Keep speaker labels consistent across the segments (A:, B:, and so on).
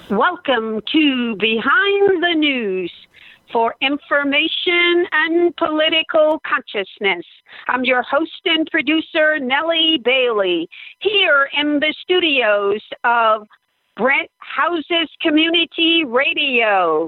A: Welcome to Behind the News for information and political consciousness. I'm your host and producer, Nellie Bailey, here in the studios of Brent Houses Community Radio,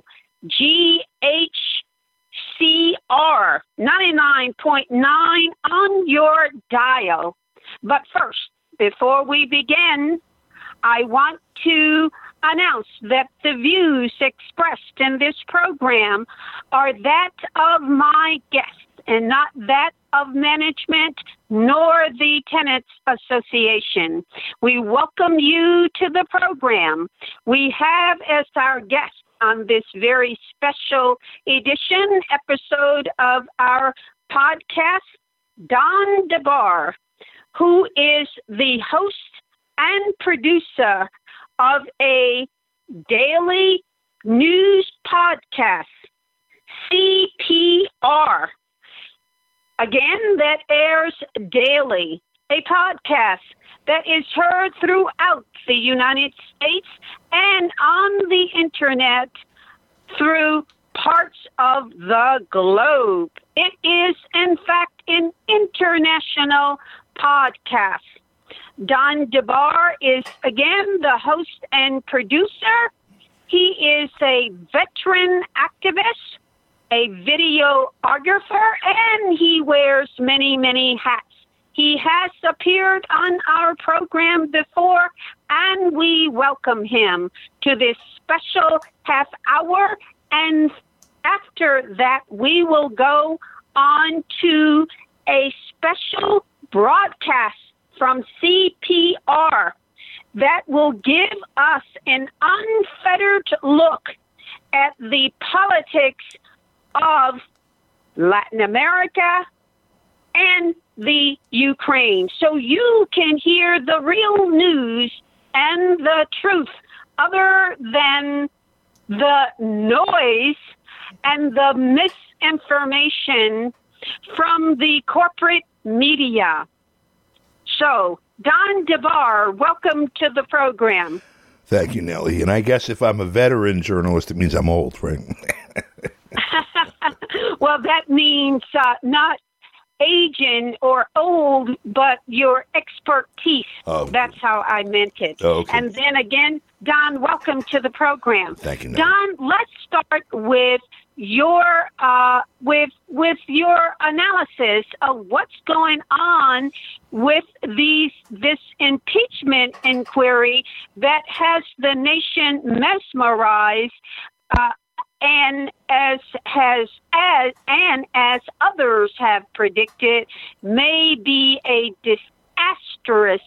A: GHCR 99.9 on your dial. But first, before we begin, I want to announce that the views expressed in this program are that of my guests and not that of management nor the Tenants Association. We welcome you to the program. We have as our guest on this very special episode of our podcast, Don DeBar, who is the host and producer of a daily news podcast, CPR. Again, that airs daily, a podcast that is heard throughout the United States and on the internet through parts of the globe. It is, in fact, an international podcast. Don DeBar is, again, the host and producer. He is a veteran activist, a videographer, and he wears many, many hats. He has appeared on our program before, and we welcome him to this special half hour. And after that, we will go on to a special broadcast from CPR that will give us an unfettered look at the politics of Latin America and the Ukraine, so you can hear the real news and the truth other than the noise and the misinformation from the corporate media. So, Don DeBar, welcome to the program.
B: Thank you, Nellie. And I guess if I'm a veteran journalist, it means I'm old, right?
A: Well, that means not aging or old, but your expertise.
B: Oh.
A: That's how I meant it.
B: Okay.
A: And then again, Don, welcome to the program.
B: Thank you, Nellie.
A: Don, let's start with your with your analysis of what's going on with this impeachment inquiry that has the nation mesmerized, and as others have predicted, may be a disaster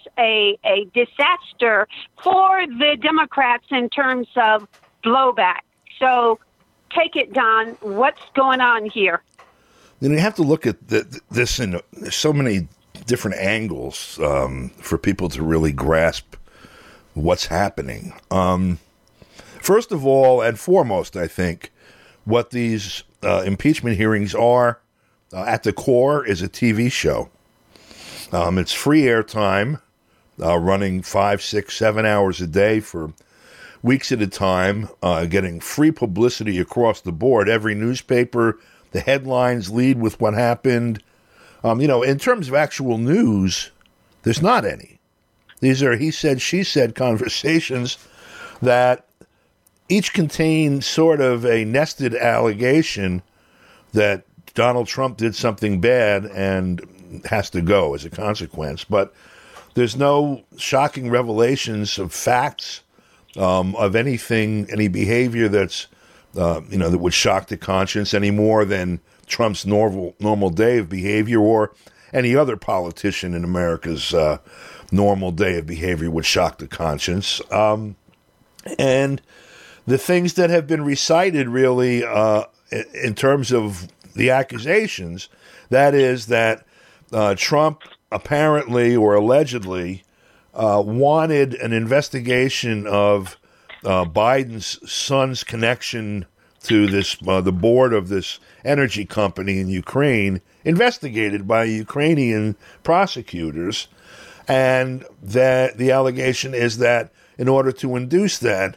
A: for the Democrats in terms of blowback. So take it, Don. What's going on here?
B: You have to look at this in so many different angles for people to really grasp what's happening. First of all and foremost, I think, what these impeachment hearings are at the core is a TV show. It's free airtime, running 5, 6, 7 hours a day for weeks at a time, getting free publicity across the board. Every newspaper, the headlines lead with what happened. In terms of actual news, there's not any. These are he said, she said conversations that each contain sort of a nested allegation that Donald Trump did something bad and has to go as a consequence. But there's no shocking revelations of facts, of anything, any behavior that's, that would shock the conscience any more than Trump's normal day of behavior or any other politician in America's normal day of behavior would shock the conscience. And the things that have been recited really in terms of the accusations, that is that Trump apparently or allegedly wanted an investigation of Biden's son's connection to this the board of this energy company in Ukraine, investigated by Ukrainian prosecutors, and that the allegation is that in order to induce that,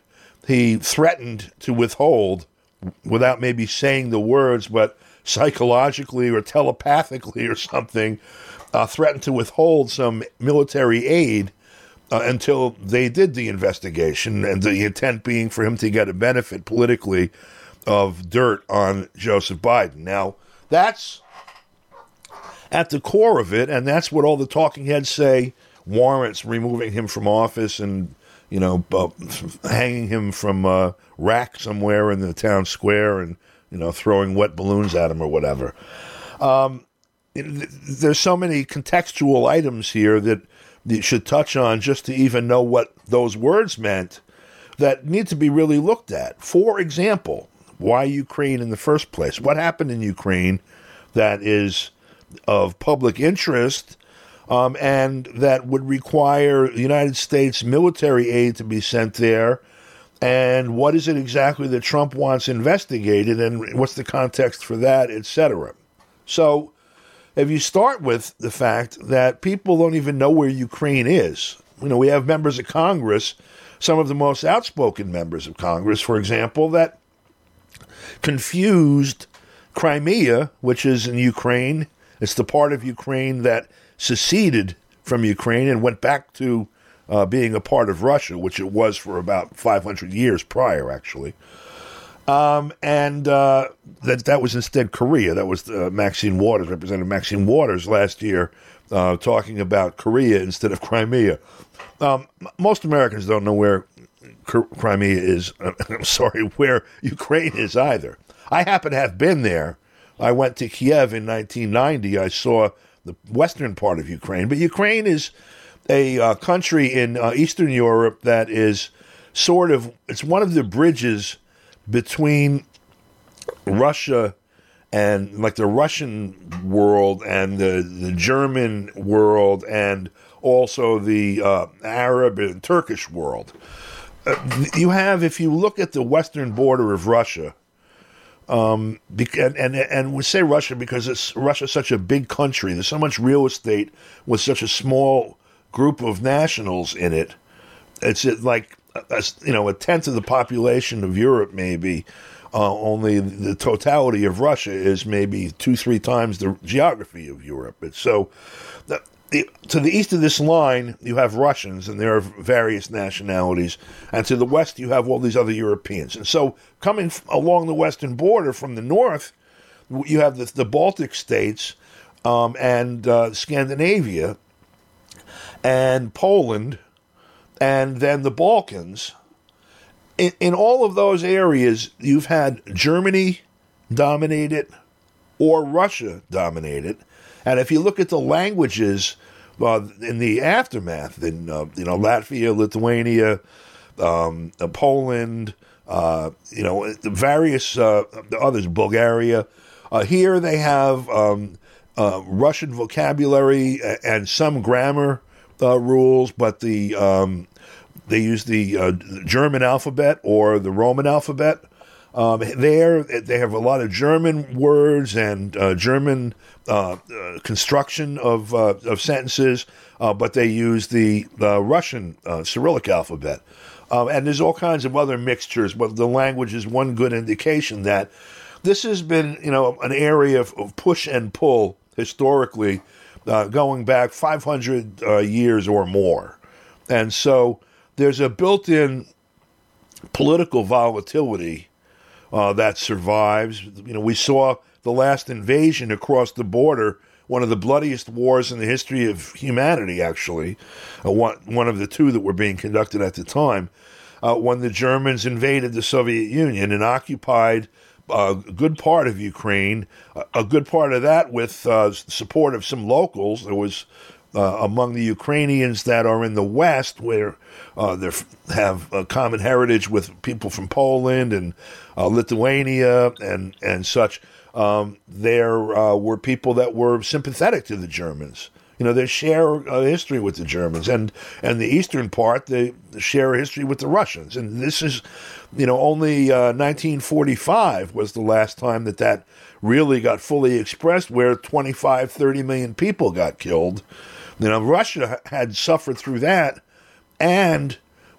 B: he threatened to withhold, without maybe saying the words, but psychologically or telepathically or something, threatened to withhold some military aid until they did the investigation, and the intent being for him to get a benefit politically of dirt on Joseph Biden. Now, that's at the core of it, and that's what all the talking heads say warrants removing him from office and, hanging him from a rack somewhere in the town square and, throwing wet balloons at him or whatever. There's so many contextual items here that you should touch on just to even know what those words meant that need to be really looked at. For example, why Ukraine in the first place? What happened in Ukraine that is of public interest and that would require the United States military aid to be sent there? And what is it exactly that Trump wants investigated, and what's the context for that, etc.? So if you start with the fact that people don't even know where Ukraine is, we have members of Congress, some of the most outspoken members of Congress, for example, that confused Crimea, which is in Ukraine. It's the part of Ukraine that seceded from Ukraine and went back to being a part of Russia, which it was for about 500 years prior, actually. That was instead Korea. That was Maxine Waters, Representative Maxine Waters, last year talking about Korea instead of Crimea. Most Americans don't know where Crimea is. I'm sorry, where Ukraine is either. I happen to have been there. I went to Kiev in 1990. I saw the western part of Ukraine. But Ukraine is a country in Eastern Europe that is it's one of the bridges between Russia and like the Russian world and the German world and also the Arab and Turkish world. You have, if you look at the western border of Russia, and we say Russia because Russia's such a big country. There's so much real estate with such a small group of nationals in it. It's like a tenth of the population of Europe, maybe. Only the totality of Russia is maybe 2-3 times the geography of Europe. It's so to the east of this line, you have Russians, and there are various nationalities. And to the west, you have all these other Europeans. And so coming along the western border from the north, you have the Baltic states and Scandinavia and Poland and then the Balkans. In all of those areas, you've had Germany dominated or Russia dominated. And if you look at the languages in the aftermath, in Latvia, Lithuania, Poland, the various others, Bulgaria, here they have Russian vocabulary and some grammar rules, but they use the German alphabet or the Roman alphabet. There, they have a lot of German words and German construction of sentences, but they use the Russian Cyrillic alphabet. And there's all kinds of other mixtures, but the language is one good indication that this has been, an area of push and pull historically, going back 500 years or more. And so there's a built-in political volatility that survives. We saw the last invasion across the border, one of the bloodiest wars in the history of humanity, actually, one of the two that were being conducted at the time, when the Germans invaded the Soviet Union and occupied a good part of Ukraine, a good part of that with support of some locals. There was among the Ukrainians that are in the West, where they have a common heritage with people from Poland and Lithuania and such. There were people that were sympathetic to the Germans. They share a history with the Germans, and the eastern part, they share a history with the Russians. And this is, only 1945 was the last time that really got fully expressed, where 25, 30 million people got killed. Russia had suffered through that, and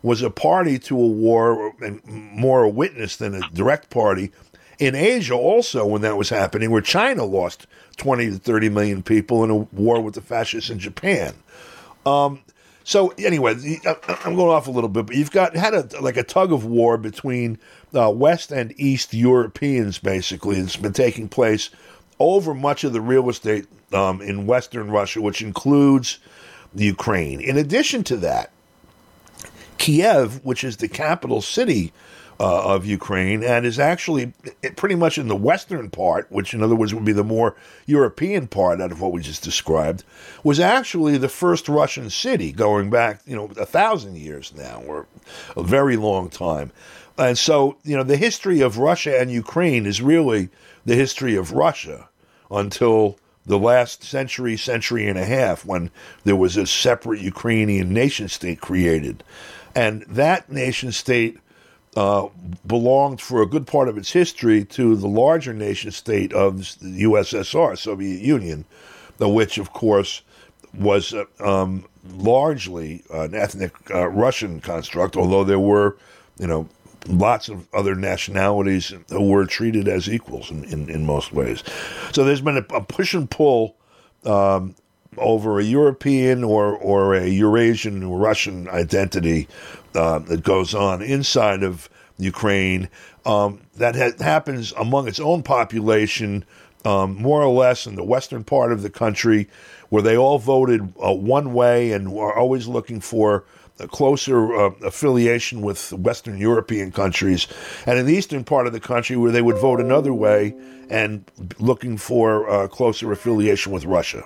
B: was a party to a war, and more a witness than a direct party. In Asia also, when that was happening, where China lost 20 to 30 million people in a war with the fascists in Japan. So anyway, I'm going off a little bit, but you've had a tug of war between West and East Europeans, basically. It's been taking place over much of the real estate in Western Russia, which includes the Ukraine. In addition to that, Kiev, which is the capital city of Ukraine, and is actually pretty much in the western part, which in other words would be the more European part out of what we just described, was actually the first Russian city going back, 1,000 years now, or a very long time. And so, the history of Russia and Ukraine is really the history of Russia until the last century and a half, when there was a separate Ukrainian nation state created. And that nation state belonged for a good part of its history to the larger nation state of the USSR, Soviet Union, which, of course, was largely an ethnic Russian construct, although there were, lots of other nationalities who were treated as equals in most ways. So there's been a push and pull over a European or a Eurasian Russian identity that goes on inside of Ukraine that happens among its own population, more or less in the western part of the country, where they all voted one way and are always looking for a closer affiliation with Western European countries, and in the eastern part of the country where they would vote another way and looking for closer affiliation with Russia.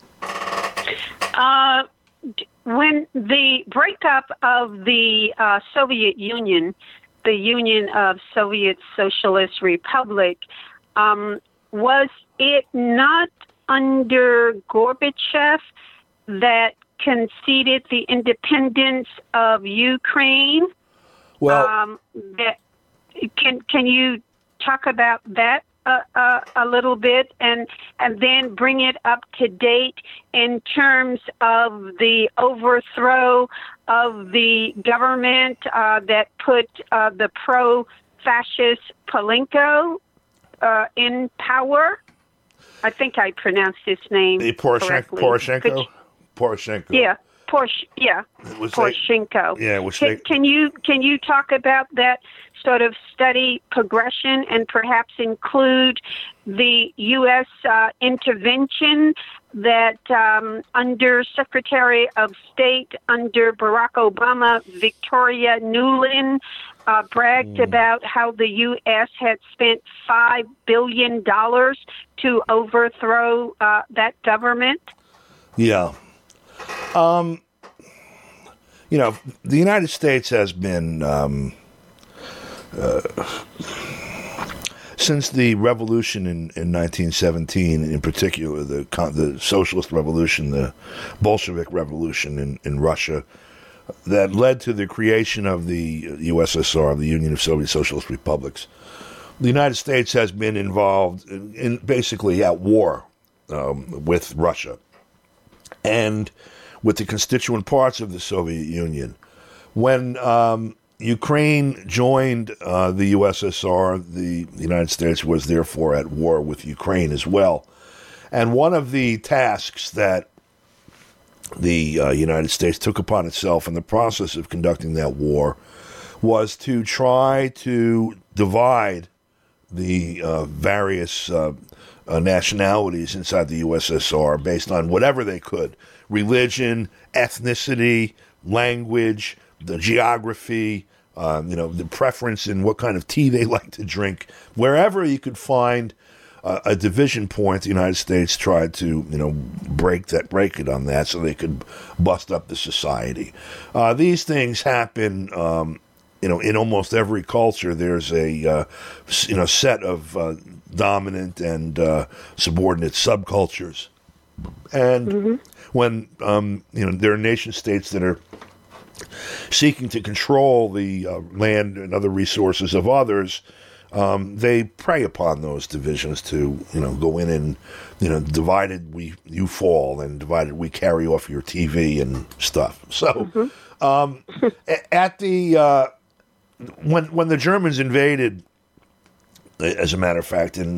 A: When the breakup of the Soviet Union, the Union of Soviet Socialist Republic, was it not under Gorbachev that conceded the independence of Ukraine?
B: Well,
A: can you talk about that a little bit, and then bring it up to date in terms of the overthrow of the government that put the pro-fascist Palenko in power? I think I pronounced his name correctly.
B: Poroshenko.
A: Yeah. Poroshenko. Can you talk about that sort of study progression and perhaps include the U.S. intervention that under Secretary of State under Barack Obama, Victoria Nuland, bragged about how the U.S. had spent $5 billion to overthrow that government?
B: Yeah. The United States has been, since the revolution in 1917, in particular, the socialist revolution, the Bolshevik revolution in Russia, that led to the creation of the USSR, the Union of Soviet Socialist Republics. The United States has been involved in basically at war with Russia and with the constituent parts of the Soviet Union. When Ukraine joined the USSR, the United States was therefore at war with Ukraine as well. And one of the tasks that the United States took upon itself in the process of conducting that war was to try to divide the various nationalities inside the USSR based on whatever they could: religion, ethnicity, language, the geography, the preference in what kind of tea they like to drink. Wherever you could find a division point, the United States tried to, break it on that so they could bust up the society. These things happen, in almost every culture. There's a, set of dominant and subordinate subcultures. And when, there are nation states that are seeking to control the land and other resources of others, they prey upon those divisions to, go in and, divided you fall, and divided we carry off your TV and stuff. So At the when the Germans invaded, as a matter of fact, in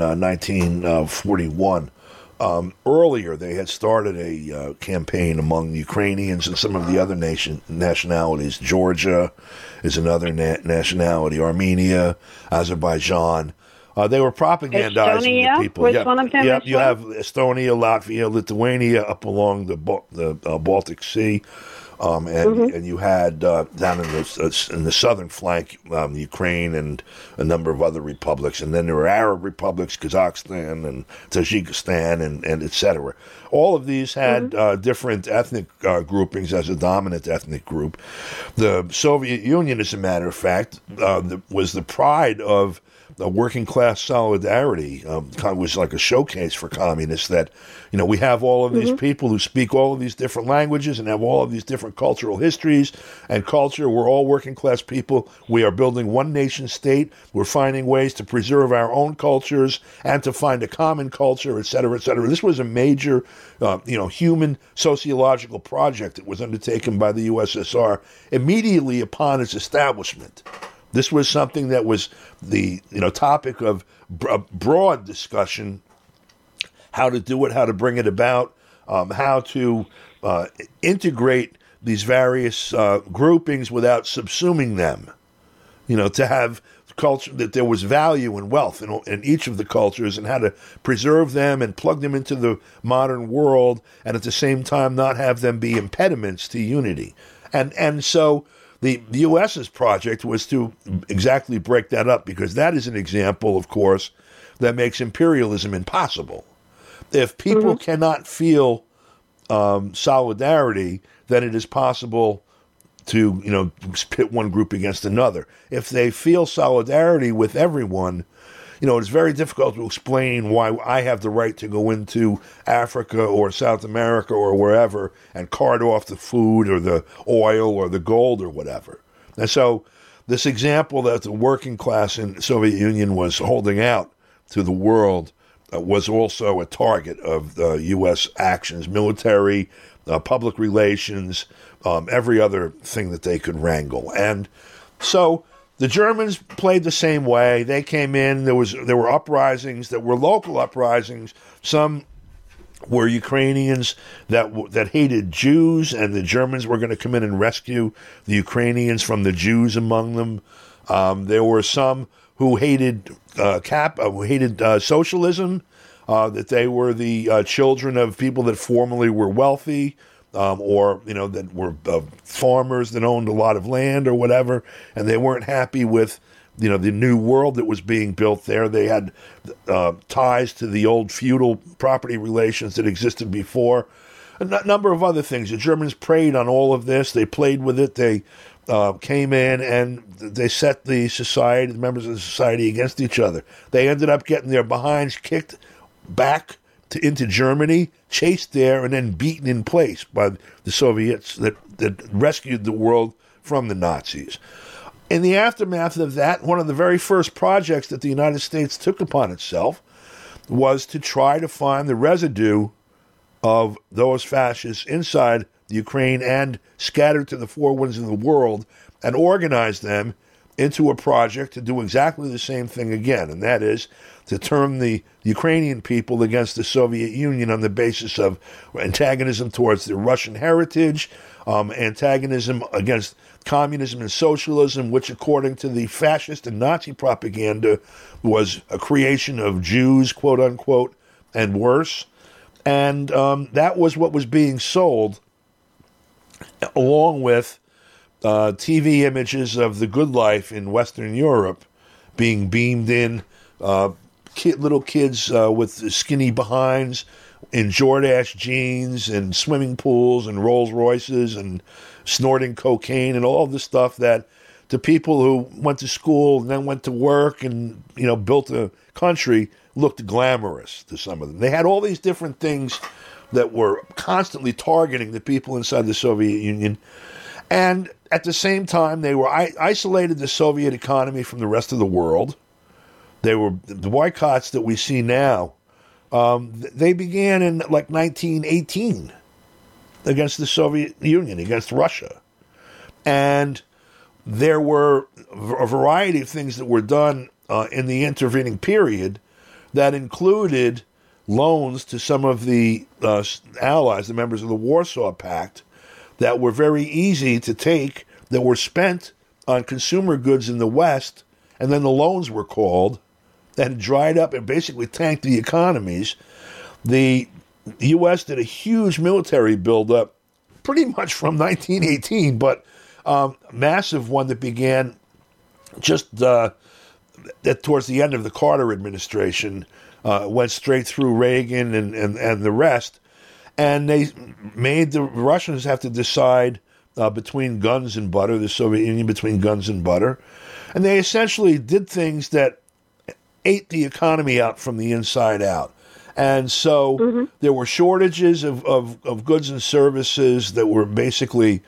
B: 1941. Earlier, they had started a campaign among Ukrainians and some of the other nationalities. Georgia is another nationality. Armenia, Azerbaijan. They were propagandizing
A: Estonia
B: the people.
A: was one of them as
B: you
A: well?
B: have Estonia, Latvia, Lithuania up along the Baltic Sea. And you had down in the southern flank, Ukraine and a number of other republics, and then there were Arab republics, Kazakhstan and Tajikistan, and et cetera. All of these had different ethnic groupings as a dominant ethnic group. The Soviet Union, as a matter of fact, was the pride of working class solidarity. Was like a showcase for communists that, we have all of these people who speak all of these different languages and have all of these different cultural histories and culture. We're all working class people. We are building one nation state. We're finding ways to preserve our own cultures and to find a common culture, et cetera, et cetera. This was a major, human sociological project that was undertaken by the USSR immediately upon its establishment. This was something that was the topic of broad discussion, how to do it, how to bring it about, how to integrate these various groupings without subsuming them. To have culture, that there was value and wealth in each of the cultures, and how to preserve them and plug them into the modern world, and at the same time not have them be impediments to unity. And so the U.S.'s project was to exactly break that up, because that is an example, of course, that makes imperialism impossible. If people cannot feel solidarity, then it is possible to, pit one group against another. If they feel solidarity with everyone, it's very difficult to explain why I have the right to go into Africa or South America or wherever and cart off the food or the oil or the gold or whatever. And so this example that the working class in the Soviet Union was holding out to the world was also a target of U.S. actions, military, public relations, every other thing that they could wrangle. And so the Germans played the same way. They came in. There were uprisings that were local uprisings. Some were Ukrainians that hated Jews, and the Germans were going to come in and rescue the Ukrainians from the Jews among them. There were some who hated socialism, that they were the children of people that formerly were wealthy, or that were farmers that owned a lot of land or whatever, and they weren't happy with the new world that was being built there. They had ties to the old feudal property relations that existed before. A number of other things. The Germans preyed on all of this. They played with it. They came in and they set the members of the society against each other. They ended up getting their behinds kicked back into Germany, chased there, and then beaten in place by the Soviets that rescued the world from the Nazis. In the aftermath of that, one of the very first projects that the United States took upon itself was to try to find the residue of those fascists inside the Ukraine and scattered to the four winds of the world, and organize them into a project to do exactly the same thing again, and that is to turn the Ukrainian people against the Soviet Union on the basis of antagonism towards the Russian heritage, antagonism against communism and socialism, which, according to the fascist and Nazi propaganda, was a creation of Jews, quote unquote, and worse. And that was what was being sold, along with TV images of the good life in Western Europe being beamed in, little kids with skinny behinds in Jordache jeans and swimming pools and Rolls Royces and snorting cocaine and all the stuff that to people who went to school and then went to work and built a country looked glamorous to some of them. They had all these different things that were constantly targeting the people inside the Soviet Union. And at the same time, they were isolated the Soviet economy from the rest of the world. They were the boycotts that we see now. They began in 1918 against the Soviet Union, against Russia. And there were a variety of things that were done in the intervening period that included loans to some of the allies, the members of the Warsaw Pact, that were very easy to take, that were spent on consumer goods in the West, and then the loans were called, that had dried up and basically tanked the economies. The U.S. did a huge military buildup pretty much from 1918, but massive one that began just towards the end of the Carter administration, went straight through Reagan and the rest. And they made the Russians have to decide between guns and butter, the Soviet Union between guns and butter. And they essentially did things that ate the economy out from the inside out. And so there were shortages of goods and services that were basically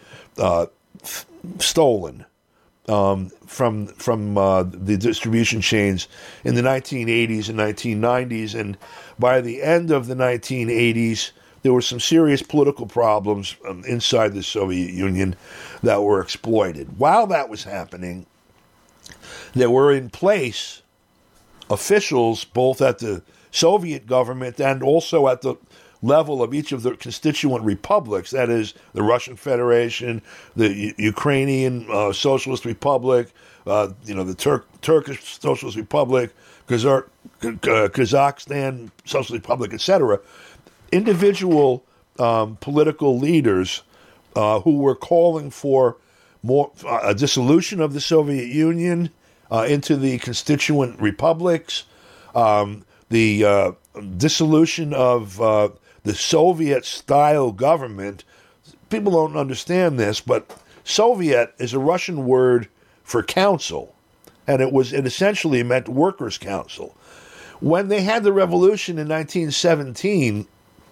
B: stolen from the distribution chains in the 1980s and 1990s. And by the end of the 1980s, there were some serious political problems inside the Soviet Union that were exploited. While that was happening, there were in place officials both at the Soviet government and also at the level of each of the constituent republics, that is, the Russian Federation, the Ukrainian Socialist Republic, the Turkish Socialist Republic, Kazakhstan Socialist Republic, etc., individual political leaders who were calling for more a dissolution of the Soviet Union into the constituent republics, the dissolution of the Soviet-style government. People don't understand this, but Soviet is a Russian word for council, and it essentially meant workers' council. When they had the revolution in 1917,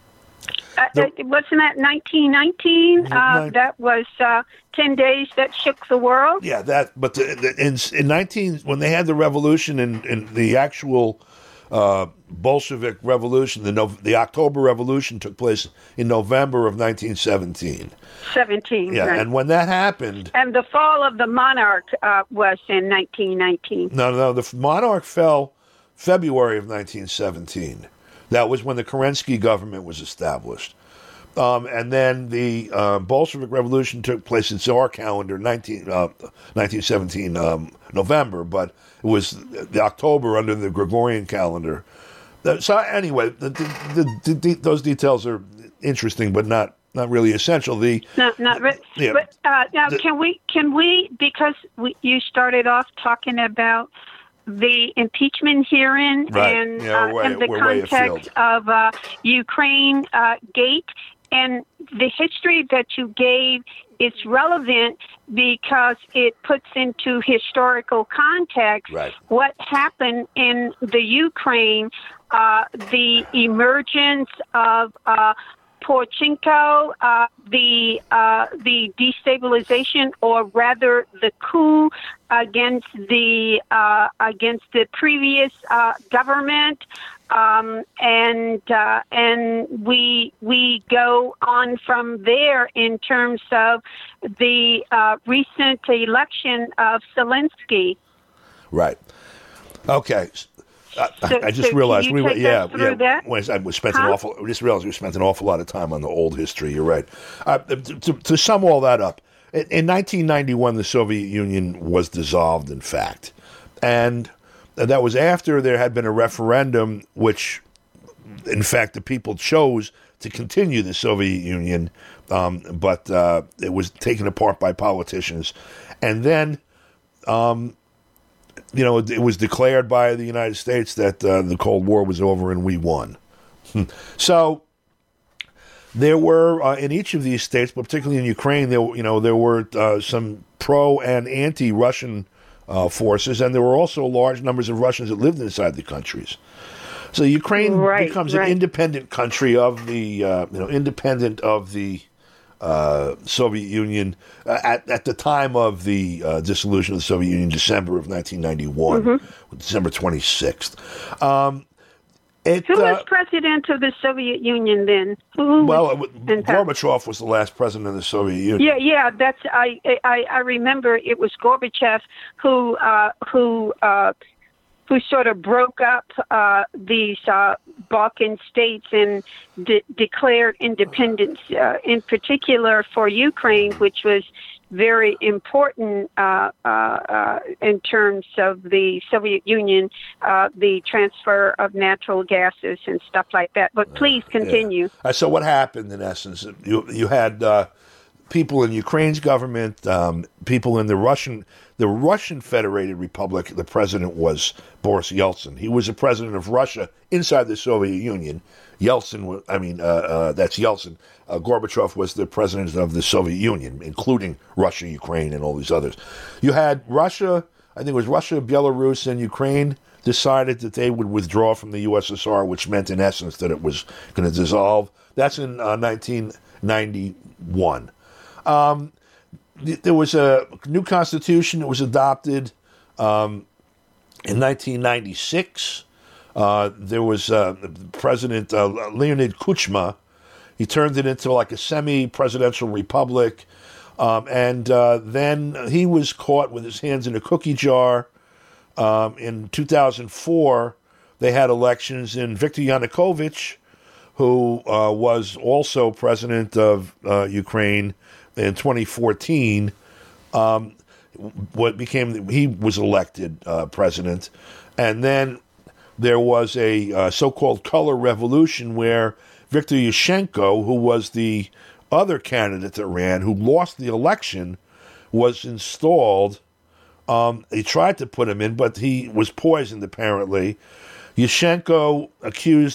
A: wasn't that 1919? That was 10 days that shook the world.
B: Yeah, But in when they had the revolution in the actual Bolshevik Revolution, the October Revolution took place in November of 1917.
A: 17,
B: yeah,
A: right.
B: And when that happened,
A: and the fall of the monarch was in 1919.
B: No, the monarch fell February of 1917. That was when the Kerensky government was established. And then the Bolshevik Revolution took place in our calendar, 1917 November, but it was the October under the Gregorian calendar. So anyway, those details are interesting, but not really essential. But
A: now can we because you started off talking about the impeachment hearing and in the context of Ukraine Gate, and the history that you gave is relevant because it puts into historical context what happened in the Ukraine, the emergence of Poroshenko, the destabilization, or rather the coup against the previous government, and we go on from there in terms of the recent election of Zelensky.
B: Right. Okay. I just realized I just realized we spent an awful lot of time on the old history. You're right. To sum all that up, in 1991, the Soviet Union was dissolved, in fact, and that was after there had been a referendum, which, in fact, the people chose to continue the Soviet Union, but it was taken apart by politicians, and then. It was declared by the United States that the Cold War was over and we won. So there were in each of these states, but particularly in Ukraine, there were some pro and anti-Russian forces, and there were also large numbers of Russians that lived inside the countries. So Ukraine becomes an independent country of the independent of the Soviet Union at the time of the dissolution of the Soviet Union, December of 1991, December 26th.
A: Who was president of the Soviet Union then? Who
B: Gorbachev was the last president of the Soviet Union.
A: Yeah. That's I remember it was Gorbachev who sort of broke up these Balkan states and declared independence, in particular for Ukraine, which was very important in terms of the Soviet Union, the transfer of natural gases and stuff like that. But please continue.
B: Yeah. So what happened, in essence, you had people in Ukraine's government, people in the Russian Federated Republic. The president was Boris Yeltsin. He was the president of Russia inside the Soviet Union. That's Yeltsin. Gorbachev was the president of the Soviet Union, including Russia, Ukraine, and all these others. You had Russia, I think it was Russia, Belarus, and Ukraine decided that they would withdraw from the USSR, which meant in essence that it was going to dissolve. That's in 1991. There was a new constitution that was adopted in 1996. There was President Leonid Kuchma. He turned it into like a semi-presidential republic. And then he was caught with his hands in a cookie jar. In 2004, they had elections, and Viktor Yanukovych, who was also president of Ukraine in 2014, he was elected president. And then there was a so-called color revolution where Viktor Yushchenko, who was the other candidate that ran, who lost the election, was installed. They tried to put him in, but he was poisoned, apparently. Yushchenko accused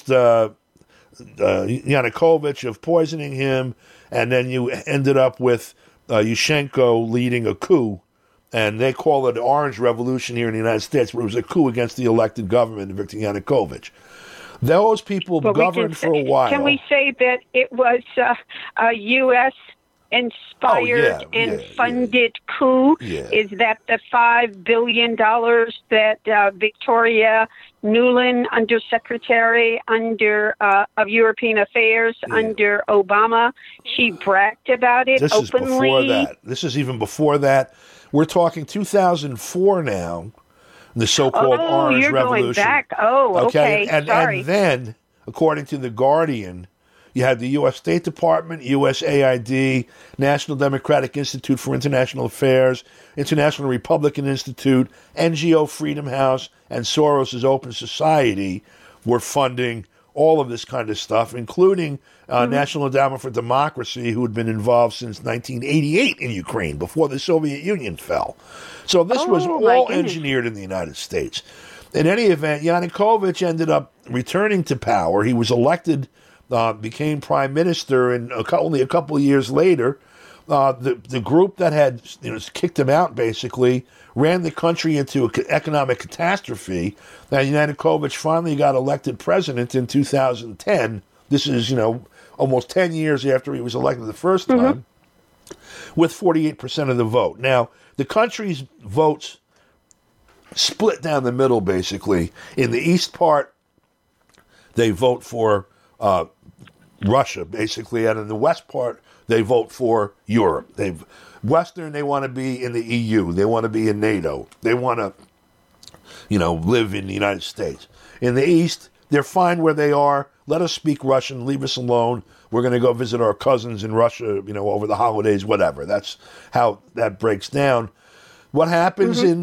B: Yanukovych of poisoning him, and then you ended up with Yushchenko leading a coup. And they call it the Orange Revolution here in the United States, but it was a coup against the elected government of Viktor Yanukovych. Those people governed for a while.
A: Can we say that it was a U.S. inspired and funded coup?
B: Yeah.
A: Is that the $5 billion that Victoria Nuland, Undersecretary of European Affairs under Obama, she bragged about it openly?
B: This is before that. This is even before that. We're talking 2004 now. The so-called Orange Revolution.
A: Going back. Okay. Sorry.
B: And then, according to The Guardian, you had the U.S. State Department, USAID, National Democratic Institute for International Affairs, International Republican Institute, NGO Freedom House, and Soros' Open Society were funding all of this kind of stuff, including National Endowment for Democracy, who had been involved since 1988 in Ukraine, before the Soviet Union fell. So this was all engineered in the United States. In any event, Yanukovych ended up returning to power. He was elected, became prime minister, and only a couple of years later, the group that had kicked him out basically ran the country into an economic catastrophe. Now, Yanukovych finally got elected president in 2010. This is, almost 10 years after he was elected the first time, with 48% of the vote. Now, the country's votes split down the middle, basically. In the east part, they vote for Russia, basically, and in the west part, they vote for Europe. They want to be in the EU. They want to be in NATO. They want to, live in the United States. In the East, they're fine where they are. Let us speak Russian. Leave us alone. We're going to go visit our cousins in Russia, over the holidays, whatever. That's how that breaks down. What happens in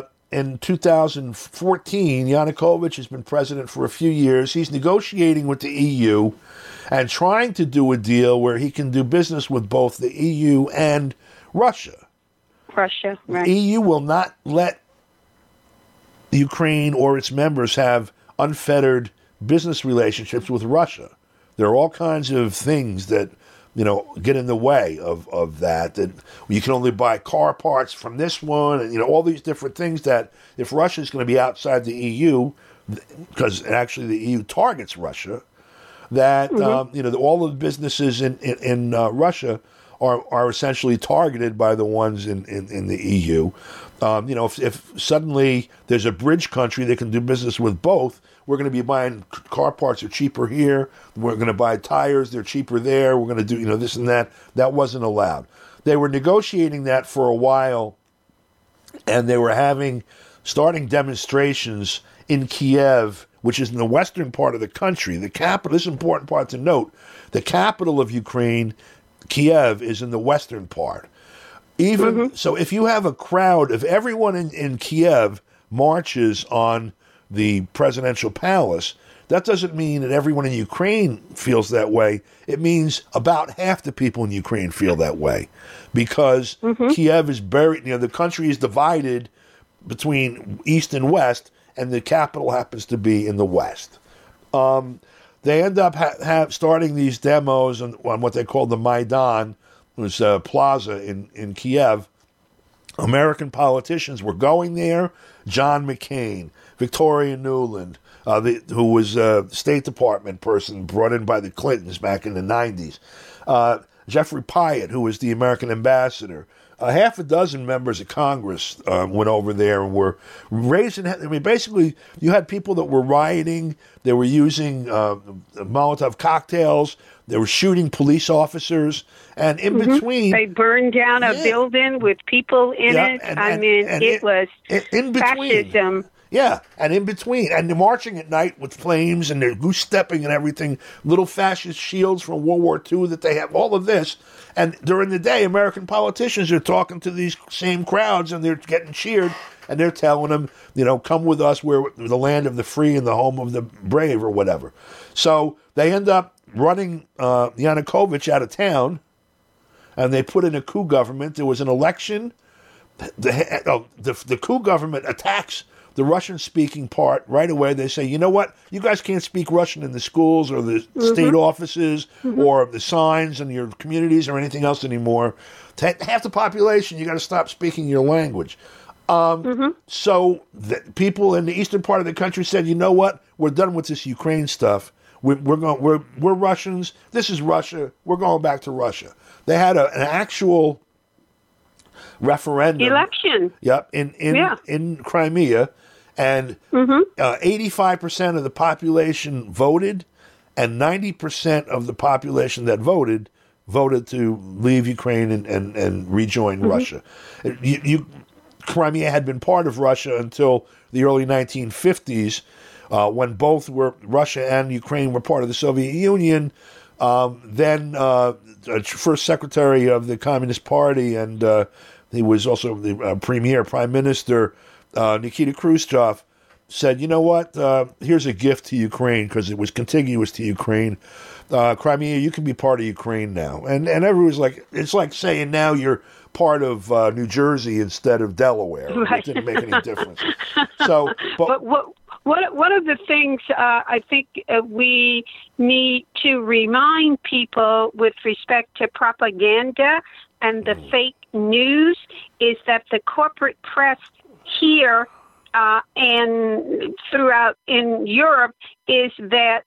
B: 2014, Yanukovych has been president for a few years. He's negotiating with the EU and trying to do a deal where he can do business with both the EU and Russia.
A: Right.
B: The EU will not let Ukraine or its members have unfettered business relationships with Russia. There are all kinds of things that, get in the way of that you can only buy car parts from this one, and, all these different things that if Russia is going to be outside the EU, because actually the EU targets Russia, that, all the businesses in Russia are essentially targeted by the ones in the EU. If suddenly there's a bridge country that can do business with both, we're going to be buying car parts are cheaper here. We're going to buy tires, they're cheaper there. We're going to do, this and that. That wasn't allowed. They were negotiating that for a while, and they were starting demonstrations in Kiev, which is in the western part of the country. The capital, this is an important part to note, the capital of Ukraine, Kiev, is in the western part. So if you have a crowd, if everyone in Kiev marches on the presidential palace, that doesn't mean that everyone in Ukraine feels that way. It means about half the people in Ukraine feel that way, because Kiev is buried, the country is divided between east and west, and the capital happens to be in the west. They end up starting these demos on what they call the Maidan. It was a plaza in Kiev. American politicians were going there. John McCain, Victoria Nuland, who was a State Department person brought in by the Clintons back in the 90s. Jeffrey Pyatt, who was the American ambassador. Half a dozen members of Congress went over there and were raising. Basically, you had people that were rioting. They were using Molotov cocktails. They were shooting police officers. And in between,
A: they burned down a building with people in it. It was in fascism.
B: Yeah, and in between, and they're marching at night with flames, and they're goose-stepping and everything, little fascist shields from World War II that they have, all of this. And during the day, American politicians are talking to these same crowds, and they're getting cheered, and they're telling them, come with us, we're the land of the free and the home of the brave, or whatever. So they end up running Yanukovych out of town, and they put in a coup government. There was an election. The coup government attacks the Russian-speaking part right away. They say, you know what? You guys can't speak Russian in the schools or the state offices or the signs in your communities or anything else anymore. Half the population, you got to stop speaking your language. So the people in the eastern part of the country said, you know what? We're done with this Ukraine stuff. We're Russians. This is Russia. We're going back to Russia. They had an actual referendum
A: election.
B: Yep, in Crimea, and 85% of the population voted, and 90% of the population that voted to leave Ukraine and rejoin Russia. Crimea had been part of Russia until the early 1950s, when both Russia and Ukraine were part of the Soviet Union. Then first secretary of the Communist Party, and he was also the prime minister, Nikita Khrushchev, said, you know what, here's a gift to Ukraine, because it was contiguous to Ukraine. Crimea, you can be part of Ukraine now. And everyone's like, it's like saying now you're part of New Jersey instead of Delaware. Right. It didn't make any difference. But
A: one of the things I think we need to remind people with respect to propaganda and the fake news is that the corporate press here and throughout in Europe is that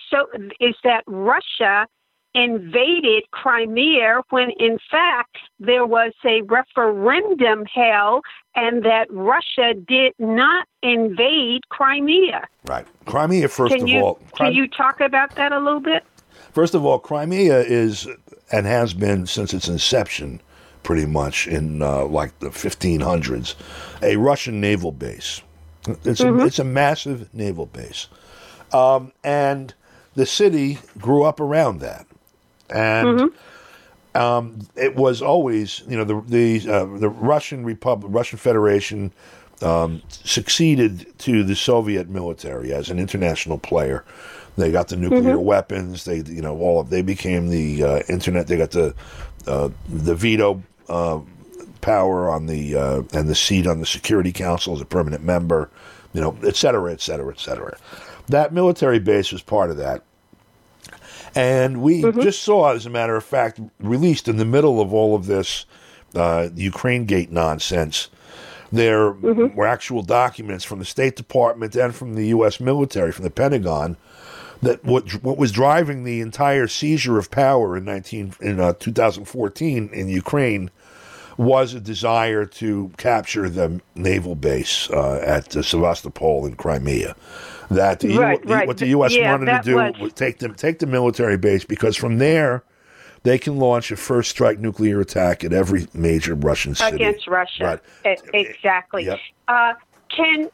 A: Russia invaded Crimea when in fact there was a referendum held and that Russia did not invade Crimea.
B: Right. Crimea,
A: Can you talk about that a little bit?
B: First of all, Crimea is and has been since its inception pretty much in like the 1500s, a Russian naval base. It's a massive naval base. And the city grew up around that. And it was always, the Russian Republic, Russian Federation succeeded to the Soviet military as an international player. They got the nuclear weapons. They became the internet. They got the veto power on the and the seat on the Security Council as a permanent member, et cetera, et cetera, et cetera. That military base was part of that. And we just saw, as a matter of fact, released in the middle of all of this Ukraine Gate nonsense, there were actual documents from the State Department and from the U.S. military, from the Pentagon, that what was driving the entire seizure of power in 2014 in Ukraine was a desire to capture the naval base at Sevastopol in Crimea. That what the U.S. wanted to do was take the military base, because from there they can launch a first strike nuclear attack at every major Russian city
A: against Russia. Right. Exactly.
B: Yep.
A: Can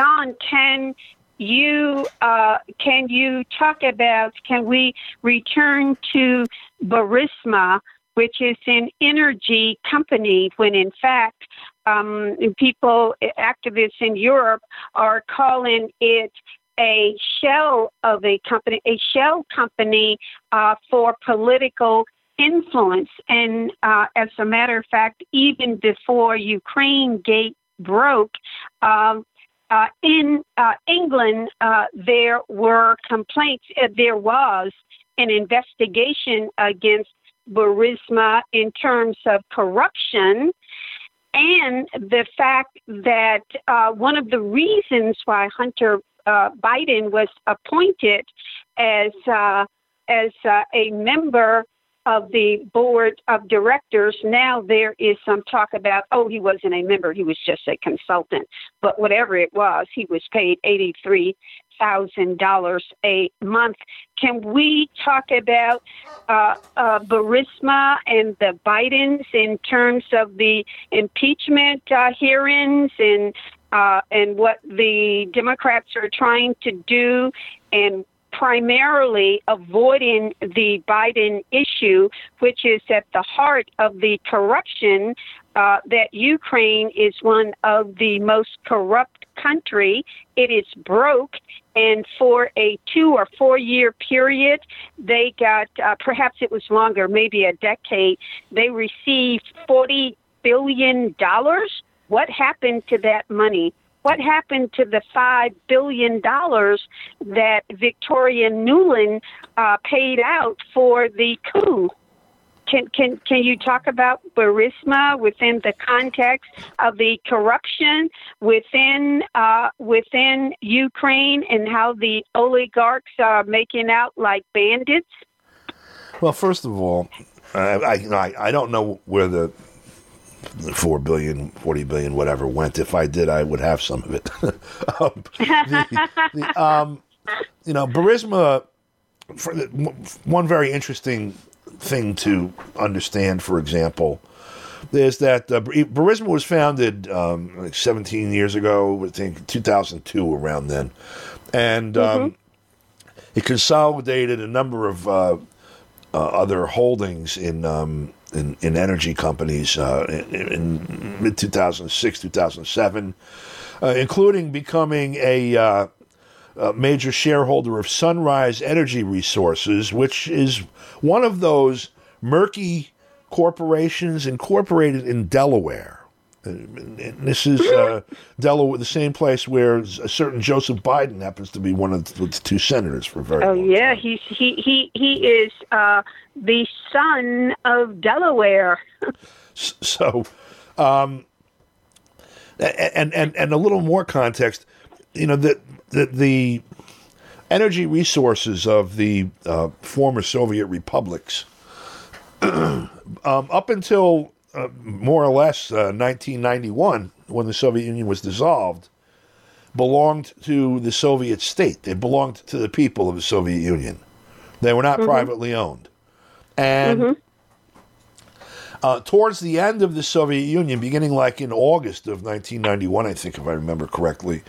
A: you talk about? Can we return to Burisma, which is an energy company, when in fact activists in Europe are calling it a shell company for political influence. And as a matter of fact, even before Ukraine Gate broke, in England, there were complaints. There was an investigation against Burisma in terms of corruption, and the fact that one of the reasons why Hunter Biden was appointed as a member of the board of directors. Now there is some talk about, he wasn't a member, he was just a consultant. But whatever it was, he was paid $83,000 a month. Can we talk about Burisma and the Bidens in terms of the impeachment hearings and what the Democrats are trying to do, and primarily avoiding the Biden issue, which is at the heart of the corruption, that Ukraine is one of the most corrupt country. It is broke, and for a 2 or 4 year period, they got, perhaps it was longer, maybe a decade, they received $40 billion. What happened to that money? What happened to the $5 billion that Victoria Nuland paid out for the coup? Can you talk about Burisma within the context of the corruption within Ukraine, and how the oligarchs are making out like bandits?
B: Well, first of all, I don't know where the $4 billion, 40 billion, whatever went. If I did, I would have some of it. Burisma, one very interesting thing to understand, for example, is that Burisma was founded 17 years ago, I think 2002, around then. And it consolidated a number of other holdings in energy companies in mid-2006, 2007, including becoming a major shareholder of Sunrise Energy Resources, which is one of those murky corporations incorporated in Delaware. And this is Delaware, the same place where a certain Joseph Biden happens to be one of the two senators for a very long time.
A: He is the son of Delaware.
B: So, and a little more context, the energy resources of the former Soviet republics, up until more or less 1991, when the Soviet Union was dissolved, belonged to the Soviet state. They belonged to the people of the Soviet Union. They were not privately owned. And towards the end of the Soviet Union, beginning like in August of 1991, I think, if I remember correctly,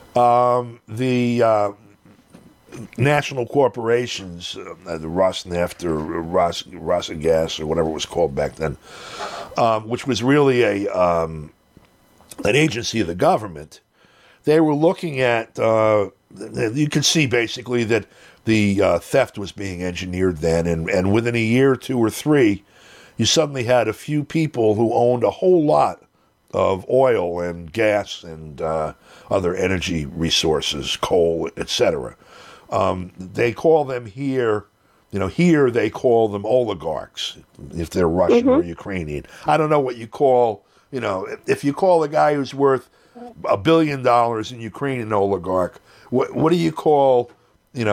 B: the national corporations, the Rosneft or Rosagas or whatever it was called back then, which was really an agency of the government, they were looking at, you could see basically that the theft was being engineered then, and within a year, 2 or 3, you suddenly had a few people who owned a whole lot of oil and gas and other energy resources, coal, etc. They call them here they call them oligarchs, if they're Russian or Ukrainian. I don't know what you call, if you call a guy who's worth $1 billion in Ukraine an oligarch, what do you call,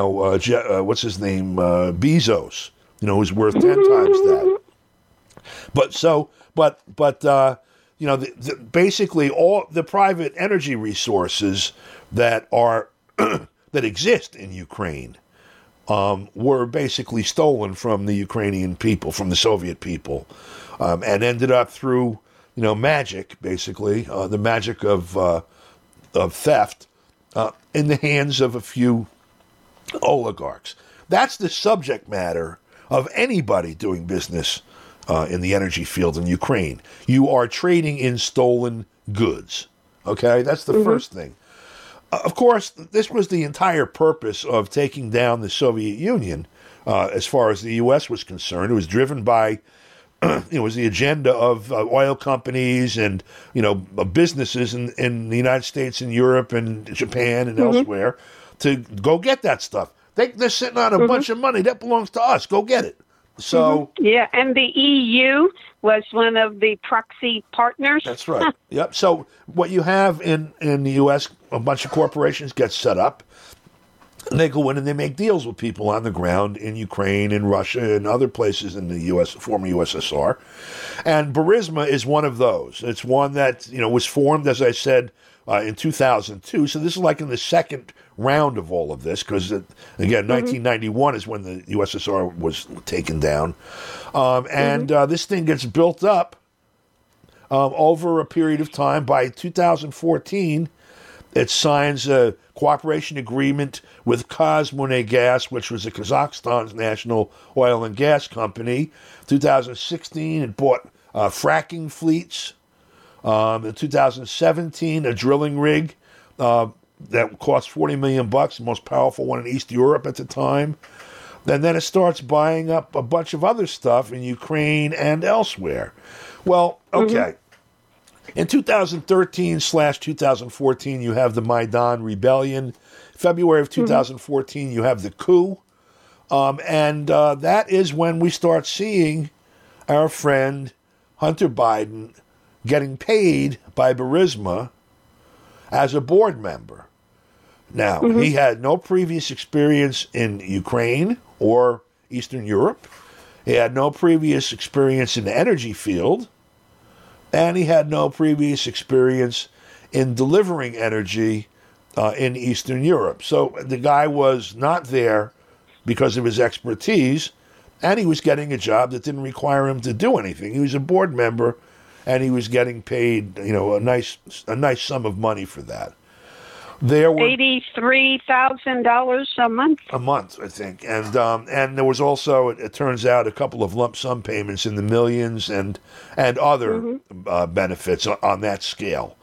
B: what's his name, Bezos, who's worth 10 times that. Basically all the private energy resources that are that exist in Ukraine were basically stolen from the Ukrainian people, from the Soviet people, and ended up through magic, basically the magic of theft, in the hands of a few oligarchs. That's the subject matter of anybody doing business in the energy field in Ukraine. You are trading in stolen goods. Okay, that's the first thing. Of course, this was the entire purpose of taking down the Soviet Union, as far as the U.S. was concerned. It was driven by, it was the agenda of oil companies and businesses in the United States and Europe and Japan and elsewhere to go get that stuff. They're sitting on a bunch of money that belongs to us. Go get it. So
A: yeah, and the EU was one of the proxy partners.
B: That's right. Yep. So what you have in the U.S., a bunch of corporations get set up, and they go in and they make deals with people on the ground in Ukraine and Russia and other places in the U.S., former USSR. And Burisma is one of those. It's one that was formed, as I said, in 2002. So this is like in the second round of all of this, because again, 1991 is when the USSR was taken down, and this thing gets built up over a period of time. By 2014, it signs a cooperation agreement with Kazmunagas, which was Kazakhstan's national oil and gas company. 2016, it bought fracking fleets. In 2017, a drilling rig that cost $40 million, the most powerful one in East Europe at the time. And then it starts buying up a bunch of other stuff in Ukraine and elsewhere. Well, okay. In 2013/2014, you have the Maidan Rebellion. February of 2014, you have the coup. And that is when we start seeing our friend Hunter Biden getting paid by Burisma as a board member. Now, he had no previous experience in Ukraine or Eastern Europe. He had no previous experience in the energy field. And he had no previous experience in delivering energy in Eastern Europe. So the guy was not there because of his expertise, and he was getting a job that didn't require him to do anything. He was a board member, and he was getting paid, a nice sum of money for that. There were
A: $83,000 a month.
B: A month, I think, and there was also, it turns out, a couple of lump sum payments in the millions and other benefits on that scale.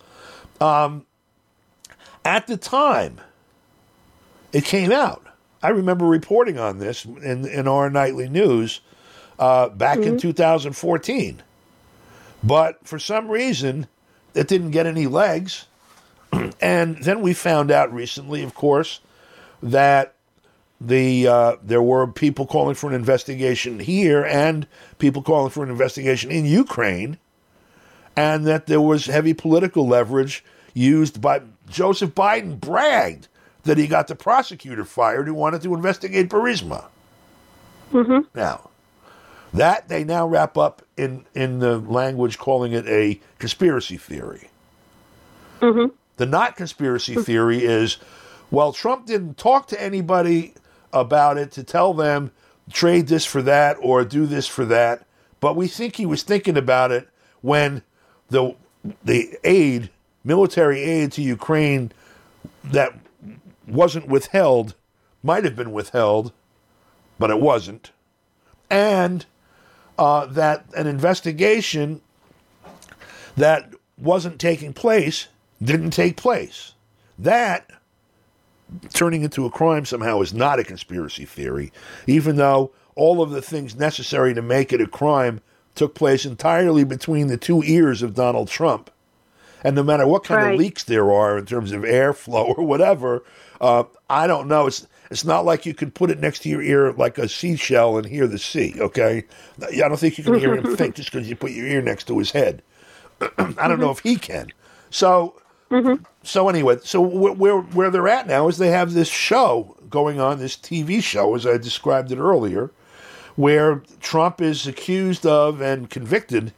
B: At the time, it came out. I remember reporting on this in our nightly news back in 2014. But for some reason, it didn't get any legs. And then we found out recently, of course, that there were people calling for an investigation here and people calling for an investigation in Ukraine, and that there was heavy political leverage used by Joseph Biden. Bragged that he got the prosecutor fired who wanted to investigate Burisma. Now, that they now wrap up in the language calling it a conspiracy theory. The not conspiracy theory is, well, Trump didn't talk to anybody about it to tell them trade this for that or do this for that, but we think he was thinking about it when the aid, military aid to Ukraine that wasn't withheld, might have been withheld, but it wasn't, and that an investigation that wasn't taking place didn't take place. That, turning into a crime somehow, is not a conspiracy theory, even though all of the things necessary to make it a crime took place entirely between the two ears of Donald Trump. And no matter what kind of leaks there are in terms of airflow or whatever, I don't know. It's not like you could put it next to your ear like a seashell and hear the sea, okay? I don't think you can hear him think just because you put your ear next to his head. I don't know if he can. So anyway, so where they're at now is they have this show going on, this TV show, as I described it earlier, where Trump is accused of and convicted.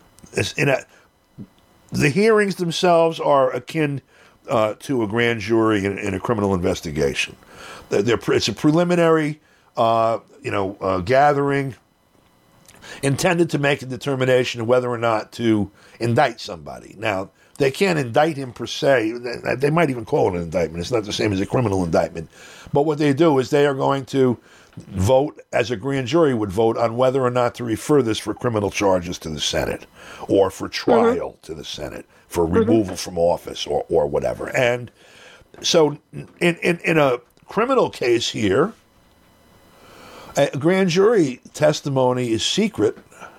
B: The hearings themselves are akin to a grand jury in a criminal investigation. It's a preliminary, gathering intended to make a determination of whether or not to indict somebody. Now, they can't indict him per se. They might even call it an indictment. It's not the same as a criminal indictment. But what they do is they are going to vote, as a grand jury would vote, on whether or not to refer this for criminal charges to the Senate or for trial to the Senate, for removal from office or whatever. And so in a criminal case here, a grand jury testimony is secret,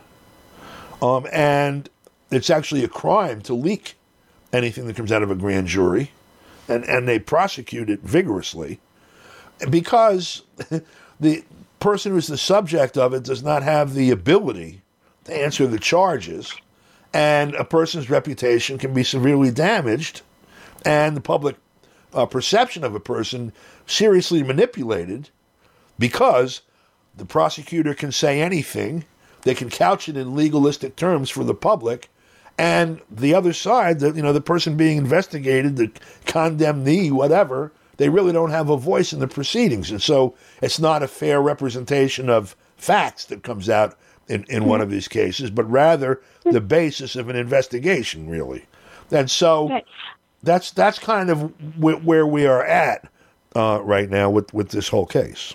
B: and it's actually a crime to leak anything that comes out of a grand jury, and they prosecute it vigorously because the person who's the subject of it does not have the ability to answer the charges, and a person's reputation can be severely damaged, and the public perception of a person seriously manipulated because the prosecutor can say anything. They can couch it in legalistic terms for the public, and the other side, the person being investigated, the condemnee, whatever, they really don't have a voice in the proceedings. And so it's not a fair representation of facts that comes out in one of these cases, but rather the basis of an investigation, really. And so that's kind of where we are at right now with this whole case.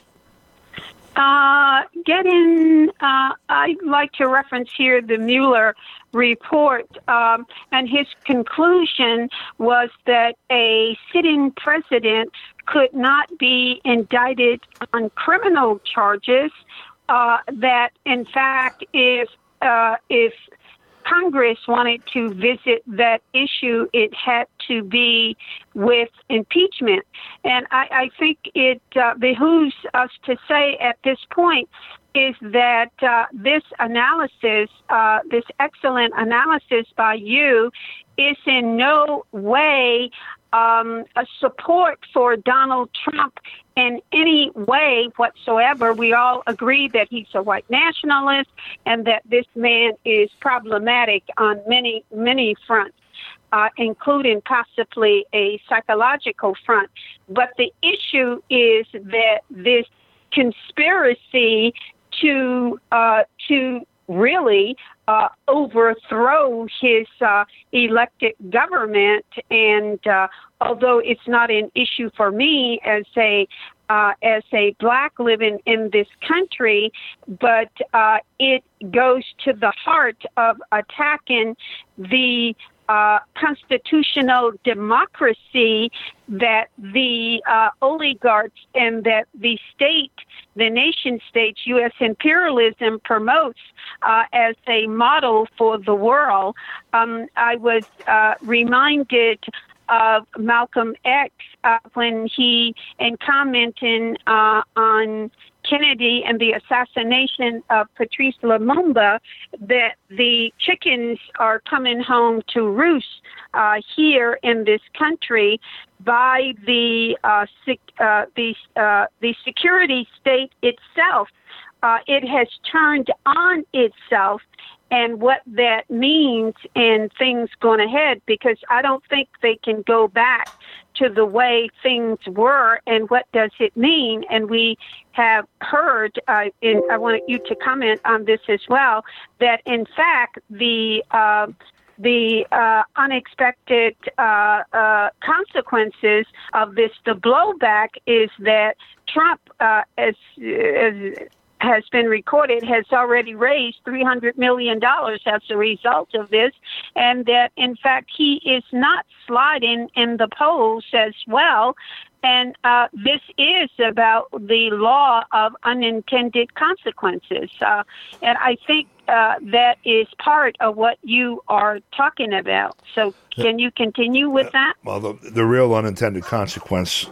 A: I'd like to reference here the Mueller report, and his conclusion was that a sitting president could not be indicted on criminal charges, that in fact if Congress wanted to visit that issue, it had to be with impeachment. And I think it behooves us to say at this point is that this analysis, this excellent analysis by you, is in no way a support for Donald Trump in any way whatsoever. We all agree that he's a white nationalist and that this man is problematic on many, many fronts, including possibly a psychological front. But the issue is that this conspiracy to really overthrow his elected government, and although it's not an issue for me as a black living in this country, but it goes to the heart of attacking the constitutional democracy that the oligarchs and that the nation state, U.S. imperialism promotes as a model for the world. I was reminded of Malcolm X when he, in commenting on Kennedy and the assassination of Patrice Lumumba, that the chickens are coming home to roost here in this country by the security state itself. It has turned on itself, and what that means and things going ahead, because I don't think they can go back to the way things were. And what does it mean? And we have heard, and I wanted you to comment on this as well, that in fact the unexpected consequences of this, the blowback, is that Trump, as has been recorded, has already raised $300 million as a result of this, and that, in fact, he is not sliding in the polls as well. And this is about the law of unintended consequences. And I think that is part of what you are talking about. So can you continue with that?
B: Well, the real unintended consequence,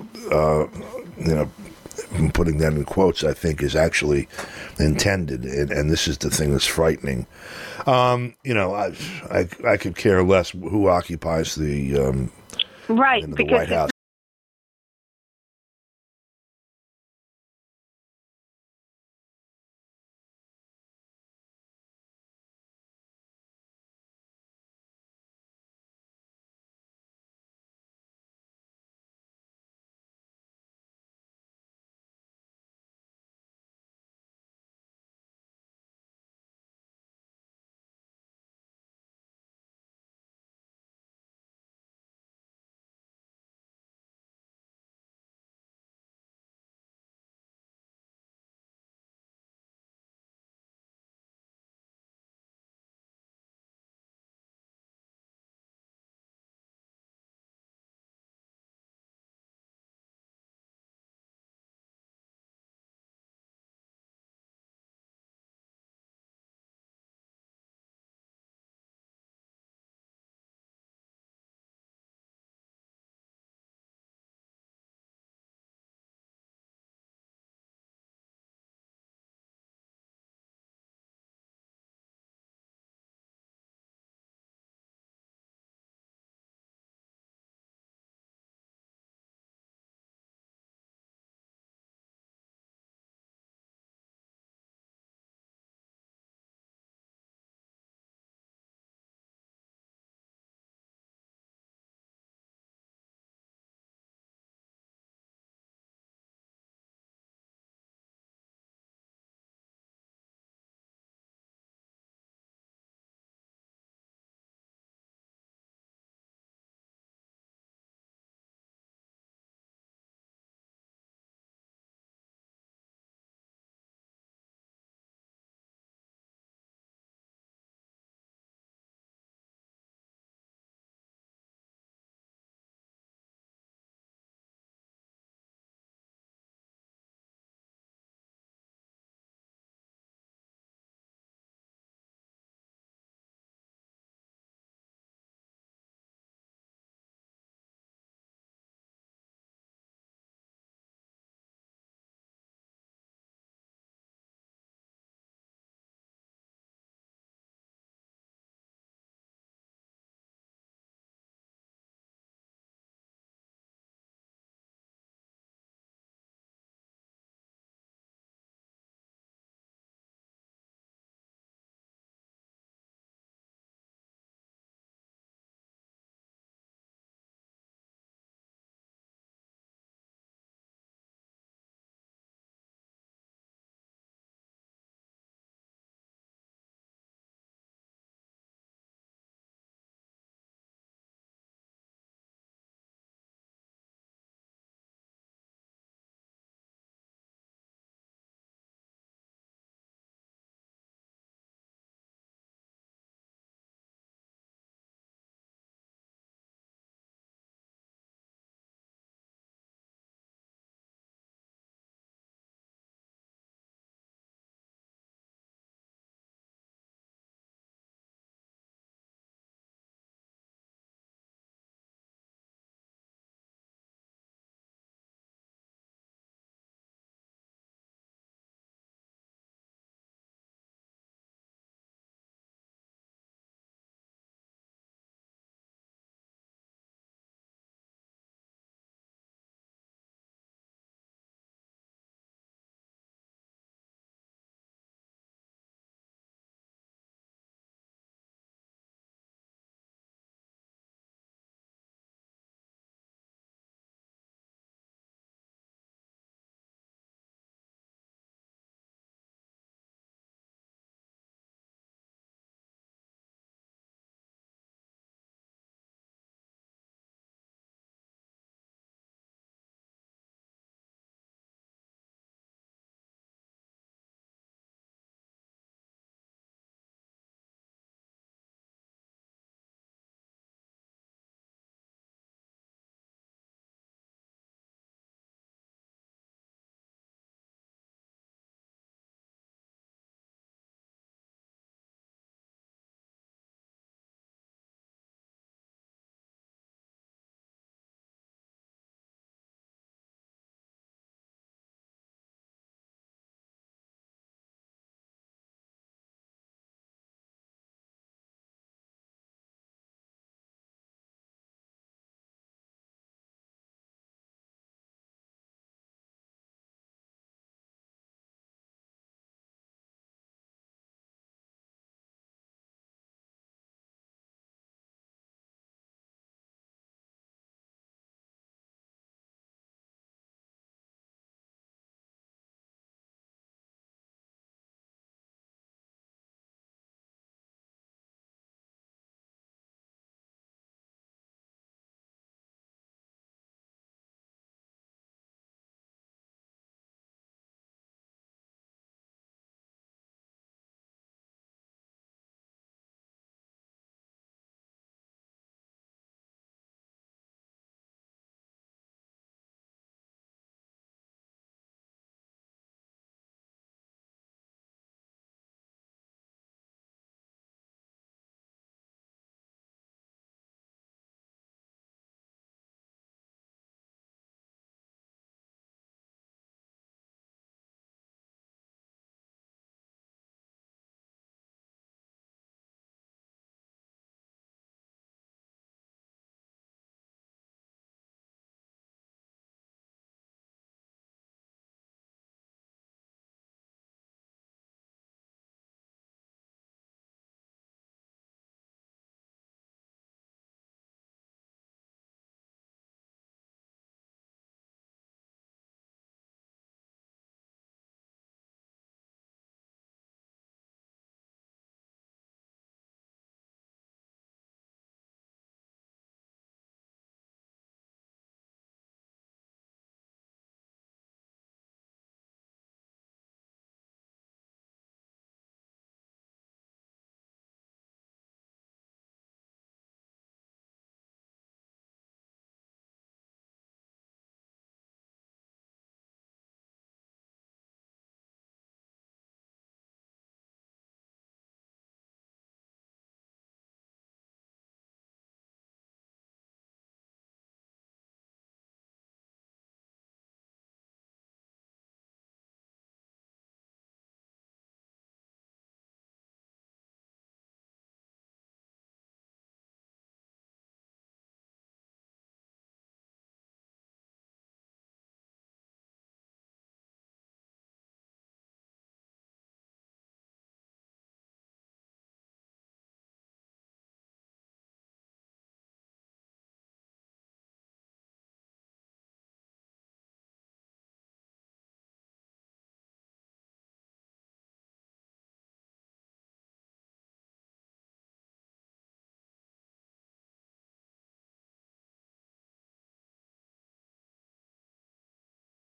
B: I'm putting that in quotes, I think is actually intended, and this is the thing that's frightening. I could care less who occupies the
A: right,
B: the
A: because
B: White House.